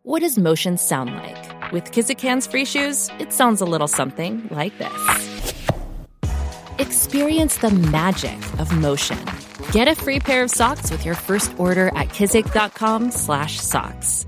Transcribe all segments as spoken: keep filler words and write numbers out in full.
What does motion sound like? With Kizik Hands Free Shoes, it sounds a little something like this. Experience the magic of motion. Get a free pair of socks with your first order at kizik.com slash socks.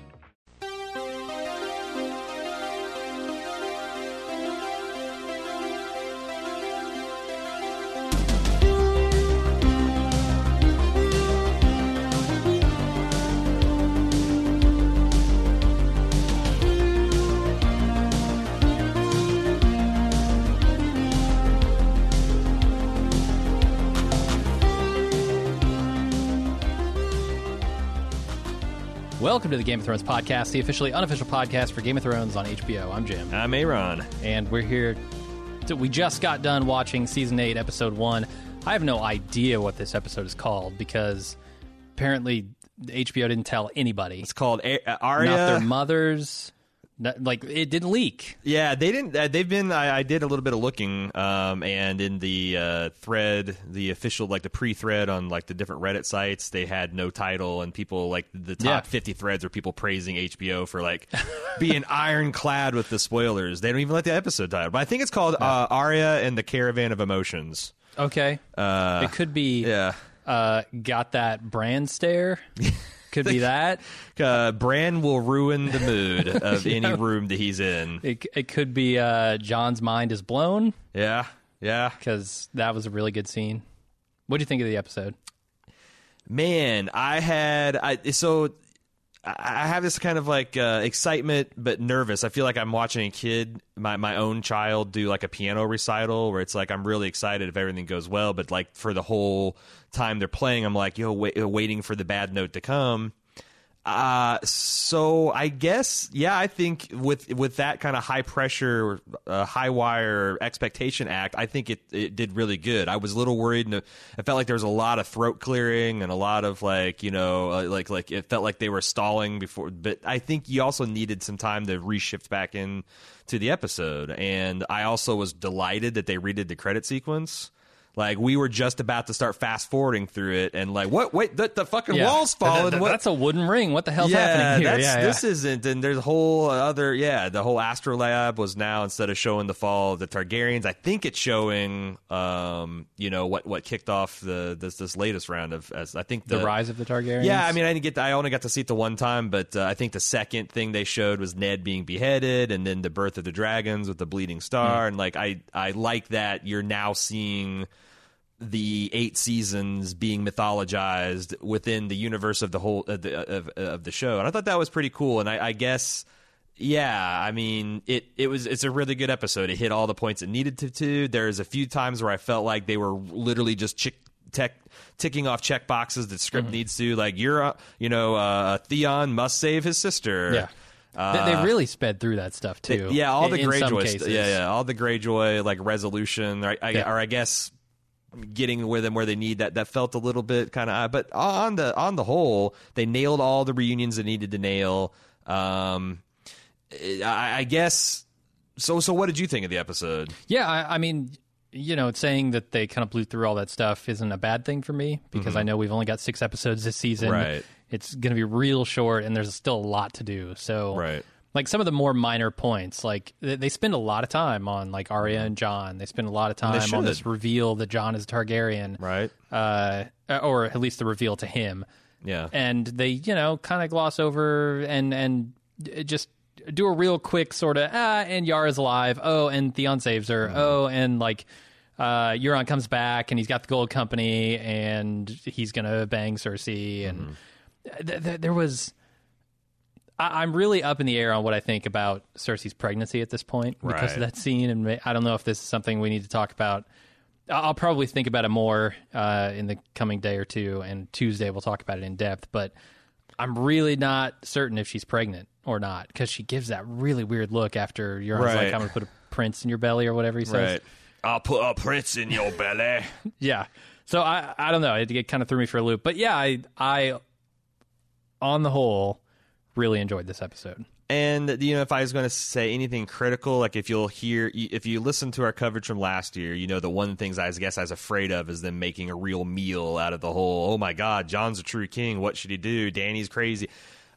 Welcome to the Game of Thrones podcast, the officially unofficial podcast for Game of Thrones on H B O. I'm Jim. I'm Aaron. And we're here. To, we just got done watching Season eight, Episode one. I have no idea what this episode is called because apparently H B O didn't tell anybody. It's called a- Arya. Not their mothers. Not, like, it didn't leak. Yeah, they didn't. Uh, they've been. I, I did a little bit of looking, um, and in the uh, thread, the official, like the pre-thread on like the different Reddit sites, they had no title, and people like the top Yeah. fifty threads are people praising H B O for like being ironclad with the spoilers. They don't even let the episode title, but I think it's called uh, Arya and the Caravan of Emotions. Okay. Uh, it could be. Yeah. Uh, got that brand stare. Could be that. Uh, Bran will ruin the mood of Yeah. any room that he's in. It, it could be uh, John's mind is blown. Yeah, yeah. Because that was a really good scene. What do you think of the episode? Man, I had I so I have this kind of like uh, excitement but nervous. I feel like I'm watching a kid, my my own child, do like a piano recital where it's like I'm really excited if everything goes well, but like for the whole time they're playing, I'm like, yo, wait, waiting for the bad note to come. Uh, so I guess, yeah, I think with with that kind of high pressure, uh, high wire expectation act, I think it, it did really good. I was a little worried, and I felt like there was a lot of throat clearing and a lot of like, you know, uh, like like it felt like they were stalling before. But I think you also needed some time to reshift back in to the episode, and I also was delighted that they redid the credit sequence. Like, we were just about to start fast forwarding through it, and like, what? Wait, the, the fucking Yeah. wall's falling. Th- th- what? That's a wooden ring. What the hell's yeah, happening here? That's, yeah, yeah. this isn't. And there's a whole other. Yeah, the whole Astrolabe was now, instead of showing the fall of the Targaryens, I think it's showing, um, you know, what what kicked off the this this latest round of. As I think the, the, rise of the Targaryens. Yeah, I mean, I didn't get. To, I only got to see it the one time, but uh, I think the second thing they showed was Ned being beheaded, and then the birth of the dragons with the bleeding star, mm. and like I I like that you're now seeing the eight seasons being mythologized within the universe of the whole of the, of, of the show, and I thought that was pretty cool. And I, I guess, yeah, I mean, it it was it's a really good episode. It hit all the points it needed to. to. There's a few times where I felt like they were literally just chick, tech, ticking off check boxes that script mm-hmm. needs to. Like, you're, uh, you know, uh, Theon must save his sister. Yeah. Uh, they, they really sped through that stuff too. Yeah, all the in, in Greyjoy, st- yeah, yeah, all the Greyjoy like resolution, or I, yeah. or I guess. Getting with them where they need that that felt a little bit kind of, but on the on the whole, they nailed all the reunions they needed to nail. Um, I, I guess so. So, what did you think of the episode? Yeah, I, I mean, you know, saying that they kind of blew through all that stuff isn't a bad thing for me because mm-hmm. I know we've only got six episodes this season. Right, it's going to be real short, and there's still a lot to do. So, right. Like some of the more minor points, like they spend a lot of time on like Arya and Jon. They spend a lot of time on this reveal that Jon is a Targaryen, right? Uh, or at least the reveal to him. Yeah, and they, you know, kind of gloss over and and just do a real quick sort of ah, and Yara's alive. Oh, and Theon saves her. Mm-hmm. Oh, and like uh, Euron comes back and he's got the gold company and he's gonna bang Cersei. And mm-hmm. th- th- there was. I'm really up in the air on what I think about Cersei's pregnancy at this point because right. of that scene, and I don't know if this is something we need to talk about. I'll probably think about it more uh, in the coming day or two, and Tuesday we'll talk about it in depth, but I'm really not certain if she's pregnant or not because she gives that really weird look after Euron's right. like, I'm going to put a prince in your belly or whatever he says. Right. I'll put a prince in your belly. Yeah. So I I don't know. It, it kind of threw me for a loop. But yeah, I, I on the whole... really enjoyed this episode. And, you know, if I was going to say anything critical, like if you'll hear, if you listen to our coverage from last year, you know, the one of the things I guess I was afraid of is them making a real meal out of the whole, oh my God, Jon's a true king. What should he do? Dany's crazy.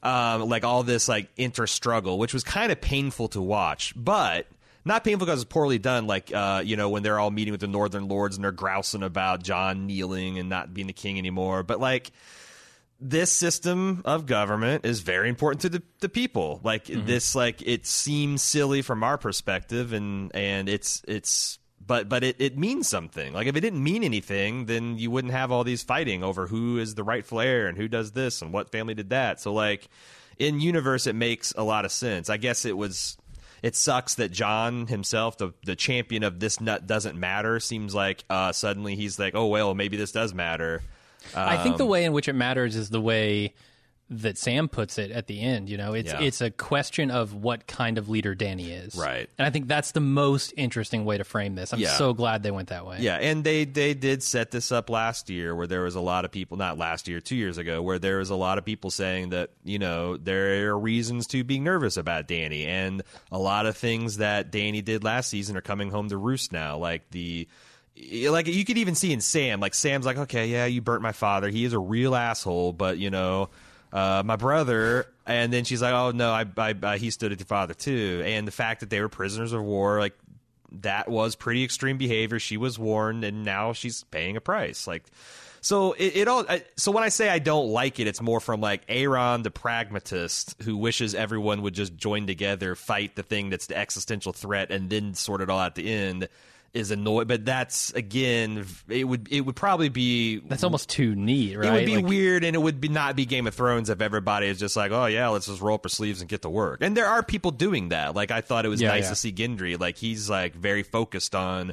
um, like all this like inter-struggle, which was kind of painful to watch, but not painful because it's poorly done. Like, uh, you know, when they're all meeting with the Northern Lords and they're grousing about Jon kneeling and not being the king anymore. But like, this system of government is very important to the, the people. Like mm-hmm. this, like it seems silly from our perspective, and and it's it's. But but it, it means something. Like, if it didn't mean anything, then you wouldn't have all these fighting over who is the rightful heir and who does this and what family did that. So, like, in universe, it makes a lot of sense. I guess it was... It sucks that Jon himself, the the champion of this nut doesn't matter, seems like uh, suddenly he's like, oh, well, maybe this does matter. Um, I think the way in which it matters is the way that Sam puts it at the end. You know, it's Yeah. it's a question of what kind of leader Dany is, Right. And I think that's the most interesting way to frame this. I'm Yeah. so glad they went that way. Yeah, and they, they did set this up last year where there was a lot of people, not last year, two years ago, where there was a lot of people saying that, you know, there are reasons to be nervous about Dany. And a lot of things that Dany did last season are coming home to roost now. Like the... Like, you could even see in Sam, like, Sam's like, okay, yeah, you burnt my father. He is a real asshole, but, you know... Uh, my brother, and then she's like, "Oh no, I, I, I, he stood at your father too." And the fact that they were prisoners of war, like that was pretty extreme behavior. She was warned, and now she's paying a price. Like, so it, it all. I, so when I say I don't like it, it's more from like Aeron, the pragmatist, who wishes everyone would just join together, fight the thing that's the existential threat, and then sort it all at the end. Is annoyed, but that's again, it would it would probably be That's almost too neat, right? It would be Like, weird, and it would be not be Game of Thrones if everybody is just like, oh yeah, let's just roll up our sleeves and get to work. And there are people doing that. Like, I thought it was Yeah, nice yeah. to see Gendry. Like, he's like very focused on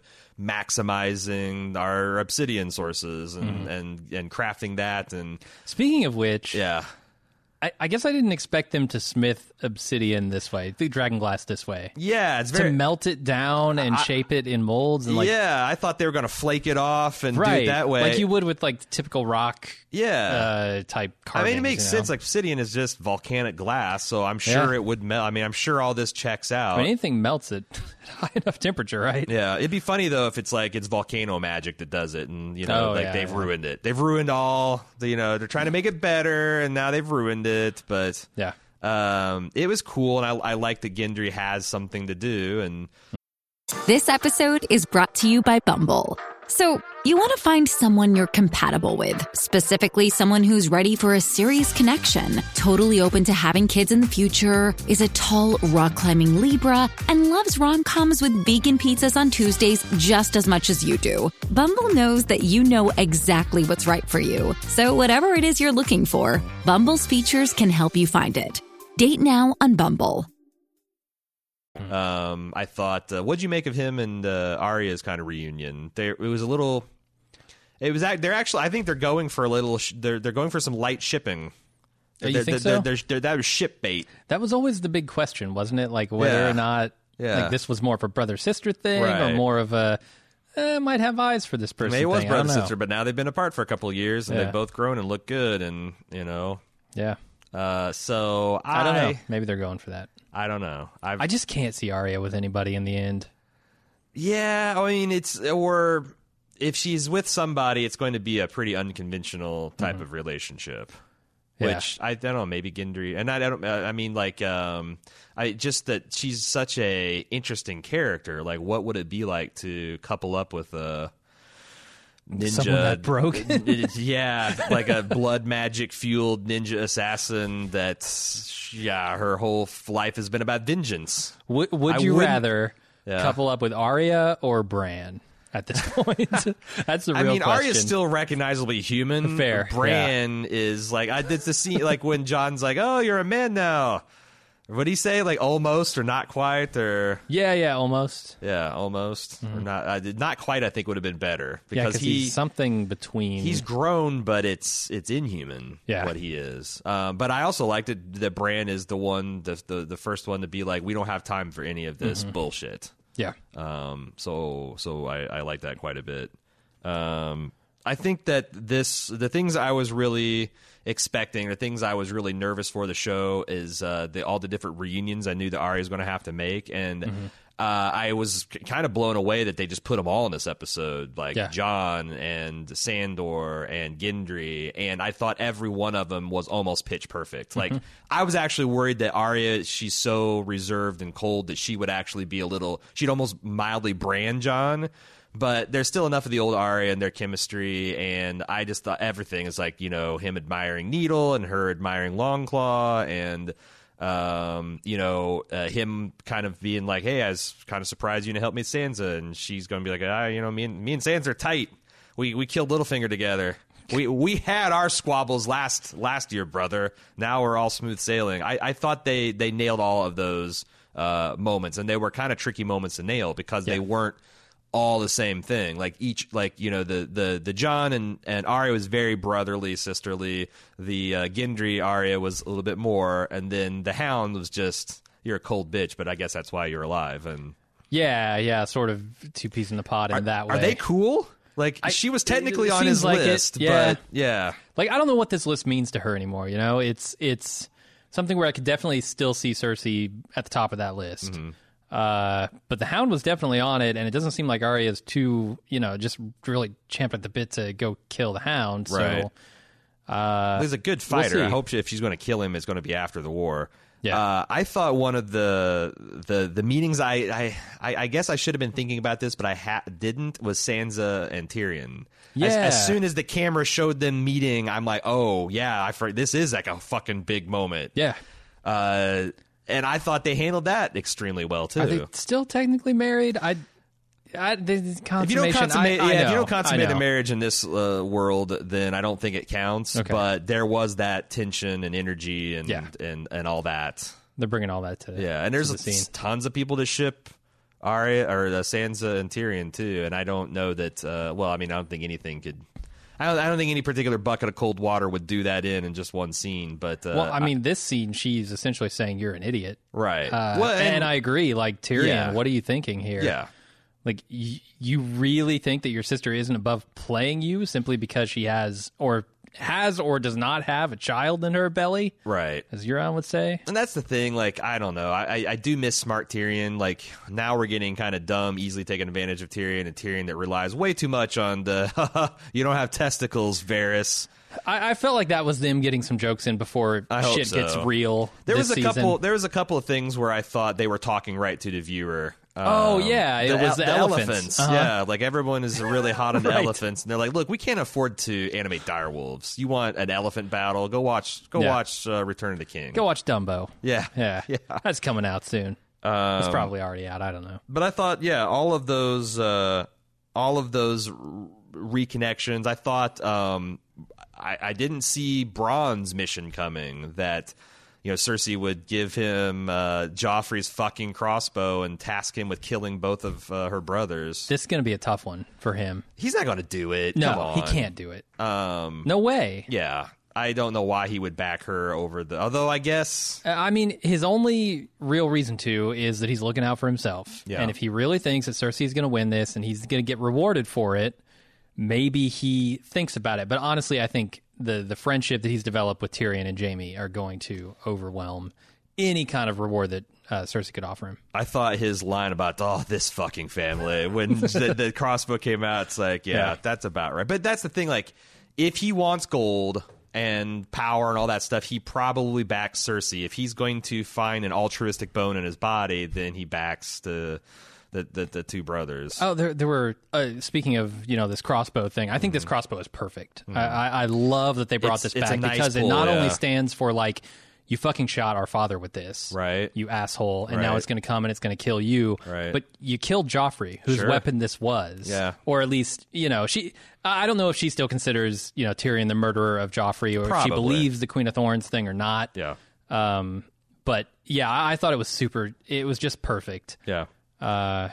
maximizing our obsidian sources and Mm-hmm. and and crafting that. And Speaking of which, yeah, I, I guess I didn't expect them to smith obsidian this way, the dragon glass this way. yeah, it's To very melt it down and shape it in molds and like yeah. I thought they were gonna flake it off and do right it that way, like you would with like typical rock yeah. uh, type I carvings. mean, it makes you know? sense. Like, obsidian is just volcanic glass, so I'm sure Yeah. it would melt. I mean, I'm sure all this checks out. I mean, anything melts at high enough temperature, right? Yeah, it'd be funny though if it's like it's volcano magic that does it, and you know, Oh, like yeah, they've yeah. ruined it. They've ruined all. The, you know, they're trying to make it better, and now they've ruined it. But Yeah. um, it was cool, and I, I like that Gendry has something to do, and This episode is brought to you by Bumble. So, you want to find someone you're compatible with, specifically someone who's ready for a serious connection, totally open to having kids in the future, is a tall, rock-climbing Libra, and loves rom-coms with vegan pizzas on Tuesdays just as much as you do. Bumble knows that you know exactly what's right for you. So, whatever it is you're looking for, Bumble's features can help you find it. Date now on Bumble. um, I thought, uh, what'd you make of him and uh, Arya's kind of reunion? There, it was a little. It was. act- They're actually. I think they're going for a little. Sh- they're they're going for some light shipping. Oh, you They're- think they're- so? they're- they're- that was ship bait. That was always the big question, wasn't it? Like whether Yeah. or not Yeah. like this was more of a brother sister thing or Right. more of a eh, might have eyes for this person. Maybe it was thing. I don't brother know. sister, but now they've been apart for a couple of years, and Yeah. they've both grown and look good, and you know. Yeah, Uh, so I, I don't know. Maybe they're going for that. I don't know. I've, I just can't see Arya with anybody in the end. yeah, I mean, it's or if she's with somebody, it's going to be a pretty unconventional type of relationship. Yeah. Which I don't know, maybe Gendry, and I, I don't. I mean, like, um, I just that she's such a interesting character. Like, what would it be like to couple up with a ninja Someone that broke. yeah, like a blood magic fueled ninja assassin that's yeah, her whole life has been about vengeance. Would, would I you wouldn't- rather Yeah. couple up with Arya or Bran at this point? That's the real I mean, question. Arya's still recognizably human. Fair, Bran is like I did the scene like when John's like, "Oh, you're a man now." What do he say? Like almost or not quite or yeah, yeah, almost. yeah, almost or not. I did not quite. I think would have been better Yeah, because because he he's something between. he's grown, but it's it's inhuman. Yeah. what he is. Um, but I also liked it that Bran is the one, the, the the first one to be like, we don't have time for any of this bullshit. yeah. Um, so so I, I like that quite a bit. Um, I think that this the things I was really expecting, the things I was really nervous for the show is uh, the all the different reunions I knew that Arya was going to have to make, and Uh, I was k- kind of blown away that they just put them all in this episode, like Yeah. John and Sandor and Gendry, and I thought every one of them was almost pitch perfect. Like, I was actually worried that Arya, she's so reserved and cold that she would actually be a little, she'd almost mildly brand John, but there's still enough of the old Arya and their chemistry, and I just thought everything is like, you know, him admiring Needle and her admiring Longclaw, and Um, you know, uh, him kind of being like, "Hey, I was kind of surprised you didn't help me with Sansa," and she's going to be like, "Ah, you know, me and me and Sansa are tight. We we killed Littlefinger together. We we had our squabbles last last year, brother. Now we're all smooth sailing." I, I thought they they nailed all of those uh, moments, and they were kind of tricky moments to nail because Yeah. they weren't all the same thing. Like each, like, you know, the the the John and and Arya was very brotherly, sisterly. The uh, Gendry Arya was a little bit more, and then the Hound was just, you're a cold bitch, but I guess that's why you're alive. And Yeah, yeah, sort of two peas in the pod in that way. are they cool? Like, I- she was technically it on seems his like it, list, yeah. but yeah, Like, I don't know what this list means to her anymore, you know? It's it's something where I could definitely still see Cersei at the top of that list. Mm-hmm. Uh, but the Hound was definitely on it, and it doesn't seem like Arya's too, you know, just really champing at the bit to go kill the Hound. Right. So, uh, he's a good we'll fighter. I see. hope she, if she's going to kill him, it's going to be after the war. Yeah. Uh, I thought one of the the the meetings I I, I, I guess I should have been thinking about this, but I ha- didn't was Sansa and Tyrion. Yeah. As, as soon as the camera showed them meeting, I'm like, oh yeah, I for, this is like a fucking big moment. yeah. Uh, and I thought they handled that extremely well too. Are they still technically married? I, I the If you don't consummation. consummate, I, I yeah, if you know, don't consummate I a know. marriage in this uh, world, then I don't think it counts. Okay. But there was that tension and energy and Yeah. and, and all that. They're bringing all that to Yeah, and there's to the scene. tons of people to ship Arya or uh, Sansa and Tyrion too, and I don't know that. Uh, well, I mean, I don't think anything could. I don't, I don't think any particular bucket of cold water would do that in in just one scene. But uh, Well, I mean, this scene, she's essentially saying you're an idiot. right? Uh, well, and, I agree. Like, Tyrion, Yeah. what are you thinking here? yeah, Like, y- you really think that your sister isn't above playing you simply because she has or has or does not have a child in her belly, right. as Euron would say? And that's the thing. Like, I don't know. I, I, I do miss smart Tyrion. Like, now we're getting kind of dumb, easily taking advantage of Tyrion, and Tyrion that relies way too much on the you don't have testicles, Varys. I, I felt like that was them getting some jokes in before I hope shit so. gets real. There this was a season. couple. There was a couple of things where I thought they were talking right to the viewer. Oh, Um, yeah, it was the elephants. Uh-huh. Yeah, like everyone is really hot on the Right. elephants, and they're like, "Look, we can't afford to animate direwolves. You want an elephant battle? Go watch. Go Yeah. watch uh, Return of the King. Go watch Dumbo. Yeah, Yeah. yeah. That's coming out soon. Um, It's probably already out. I don't know. But I thought, yeah, all of those, uh, all of those r- reconnections. I thought, um, I, I didn't see Bronn's mission coming. That, you know, Cersei would give him uh, Joffrey's fucking crossbow and task him with killing both of uh, her brothers. This is going to be a tough one for him. He's not going to do it. Come No, he on. can't do it. Um, No way. yeah, I don't know why he would back her over the. Although I guess. Uh, I mean, his only real reason to is that he's looking out for himself. Yeah. And if he really thinks that Cersei is going to win this and he's going to get rewarded for it, maybe he thinks about it. But honestly, I think the the friendship that he's developed with Tyrion and Jaime are going to overwhelm any kind of reward that uh, Cersei could offer him. I thought his line about, oh, this fucking family, when the, the crossbow came out, it's like, yeah, Yeah. that's about right. But that's the thing, like, if he wants gold and power and all that stuff, he probably backs Cersei. If he's going to find an altruistic bone in his body, then he backs the the, the, the two brothers. Oh, there, there were. Uh, speaking of, you know, this crossbow thing, I think this crossbow is perfect. I, I, I love that they brought It's- this it's a back nice because pull, it not yeah. only stands for like, you fucking shot our father with this, Right. You asshole, and now Right. it's going to come and it's going to kill you, Right. But you killed Joffrey, whose Sure. weapon this was, Yeah. or at least, you know, she. I don't know if she still considers, you know, Tyrion the murderer of Joffrey, or if she Probably. believes the Queen of Thorns thing or not. Yeah. Um, but yeah, I, I thought it was super. It was just perfect. Yeah. Uh,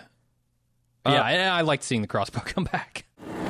yeah, I, I liked seeing the crossbow come back.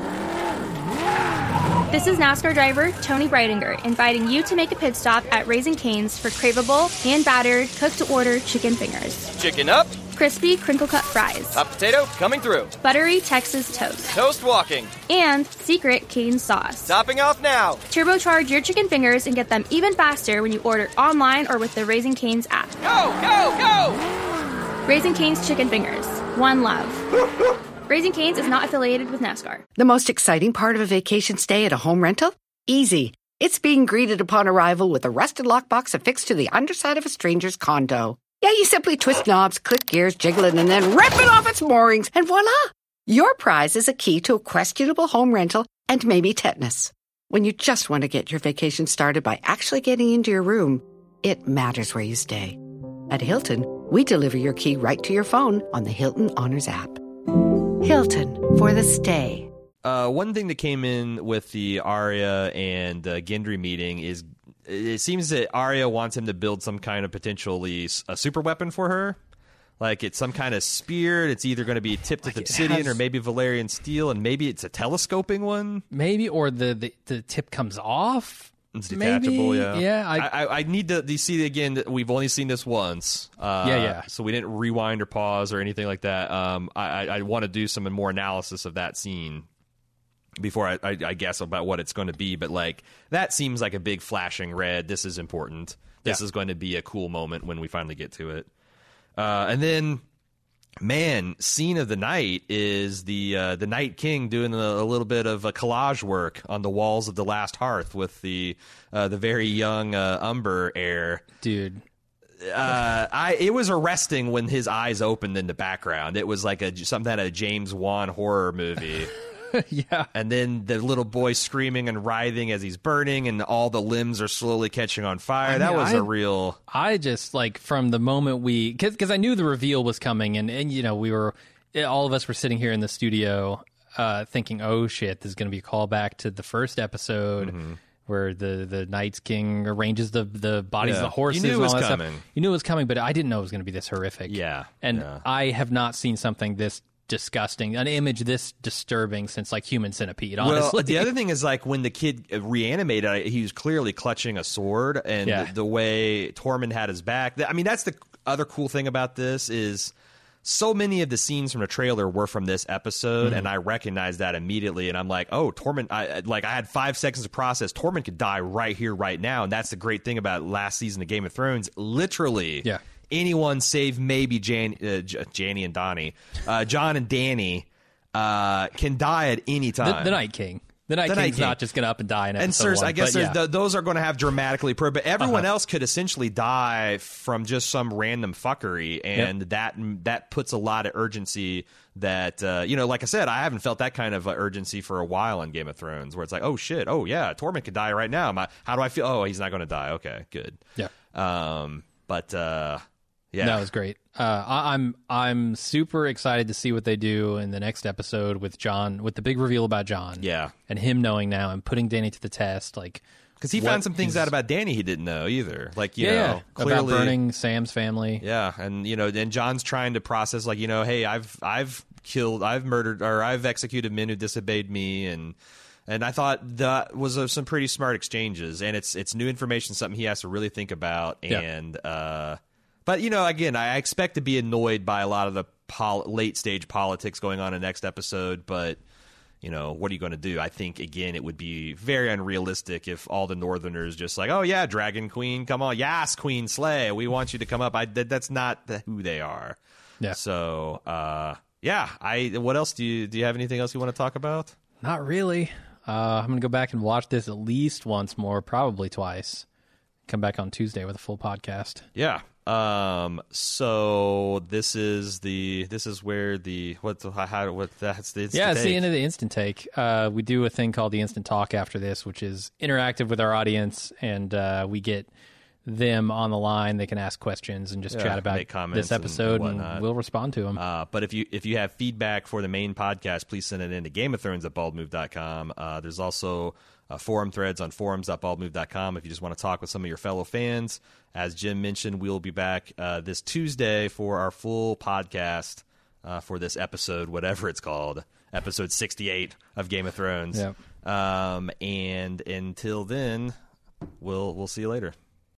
This is NASCAR driver Tony Breidinger inviting you to make a pit stop at Raising Cane's for craveable, hand-battered, cooked-to-order chicken fingers. Chicken up, Crispy, crinkle-cut fries. hot potato coming through. Buttery Texas toast. Toast walking. And secret Cane sauce. Topping off now. Turbocharge your chicken fingers and get them even faster when you order online or with the Raising Cane's app. Go, go, go! Raising Cane's Chicken Fingers. One love. Raising Cane's is not affiliated with NASCAR. The most exciting part of a vacation stay at a home rental? Easy. It's being greeted upon arrival with a rusted lockbox affixed to the underside of a stranger's condo. Yeah, you simply twist knobs, click gears, jiggle it, and then rip it off its moorings, and voila! Your prize is a key to a questionable home rental and maybe tetanus. When you just want to get your vacation started by actually getting into your room, it matters where you stay. At Hilton, we deliver your key right to your phone on the Hilton Honors app. Hilton, for the stay. Uh, one thing that came in with the Arya and uh, Gendry meeting is it seems that Arya wants him to build some kind of potentially a super weapon for her. Like it's some kind of spear. It's either going to be tipped like with obsidian has... or maybe Valyrian steel, and maybe it's a telescoping one. Maybe, or the, the, the tip comes off. It's detachable, maybe? yeah. Yeah, I... I, I need to you see again that we've only seen this once. Uh, yeah, yeah. So we didn't rewind or pause or anything like that. Um, I, I, I want to do some more analysis of that scene before I, I, I guess about what it's going to be. But like that seems like a big flashing red. This is important. This yeah. is going to be a cool moment when we finally get to it. Uh, and then. Man, scene of the night is the uh, the Night King doing a, a little bit of a collage work on the walls of the Last Hearth with the uh, the very young uh, Umber heir. Dude, uh, I it was arresting when his eyes opened in the background. It was like a something out of a James Wan horror movie. Yeah. And then the little boy screaming and writhing as he's burning, and all the limbs are slowly catching on fire. I mean, that was I, a real... I just, like, from the moment we... Because I knew the reveal was coming, and, and, you know, we were... All of us were sitting here in the studio uh, thinking, oh, shit, this is going to be a callback to the first episode mm-hmm. where the, the Night's King arranges the, the bodies yeah. of the horses. You knew it was and all that coming. Stuff. You knew it was coming, but I didn't know it was going to be this horrific. Yeah. And yeah. I have not seen something this... disgusting, an image this disturbing since like Human Centipede, honestly. Well, the other thing is like when the kid reanimated, he was clearly clutching a sword, and yeah. the, the way Tormund had his back. I mean, that's the other cool thing about this is so many of the scenes from the trailer were from this episode, mm-hmm. and I recognized that immediately, and I'm like, oh, Tormund, I, like I had five seconds to process. Tormund could die right here, right now, and that's the great thing about last season of Game of Thrones. Literally, yeah. anyone save maybe Jan, uh, J- Janny and Donnie, uh, John and Danny uh, can die at any time. The, the Night King. The Night the King's Night King. not just going to up and die in and episode Cersei, one. I guess but, yeah. th- those are going to have dramatically pro, but everyone uh-huh. else could essentially die from just some random fuckery, and yep. that that puts a lot of urgency. That uh, you know, like I said, I haven't felt that kind of uh, urgency for a while in Game of Thrones, where it's like, oh shit, oh yeah, Tormund could die right now. My, how do I feel? Oh, he's not going to die. Okay, good. Yeah. Um, but. Uh, Yeah, that was great. Uh, I, I'm I'm super excited to see what they do in the next episode with Jon, with the big reveal about Jon. Yeah, and him knowing now and putting Danny to the test, like because he found some things out about Danny he didn't know either. Like you yeah, know, yeah. clearly about burning Sam's family. Yeah, and you know, and Jon's trying to process like you know, hey, I've I've killed, I've murdered, or I've executed men who disobeyed me, and. And I thought that was uh, some pretty smart exchanges, and it's it's new information, something he has to really think about, and. Yeah. Uh, But, you know, again, I expect to be annoyed by a lot of the pol- late-stage politics going on in the next episode, but, you know, what are you going to do? I think, again, it would be very unrealistic if all the Northerners just like, oh, yeah, Dragon Queen, come on. Yes, Queen Slay, we want you to come up. I, that, that's not the, who they are. Yeah. So, uh, yeah, I. What else? Do you, do you have anything else you want to talk about? Not really. Uh, I'm going to go back and watch this at least once more, probably twice. Come back on Tuesday with a full podcast. Yeah. Um. So this is the this is where the what the, how what that's the yeah it's take. the end of the instant take. Uh, we do a thing called the instant talk after this, which is interactive with our audience, and uh, we get them on the line. They can ask questions and just yeah, chat about this episode, and, and we'll respond to them. Uh, but if you if you have feedback for the main podcast, please send it in to Game of Thrones at bald move dot com. Uh, there's also uh, forum threads on forums dot bald move dot com if you just want to talk with some of your fellow fans. As Jim mentioned, we'll be back uh, this Tuesday for our full podcast uh, for this episode, whatever it's called, episode sixty-eight of Game of Thrones. Yep. Um, and until then, we'll we'll see you later.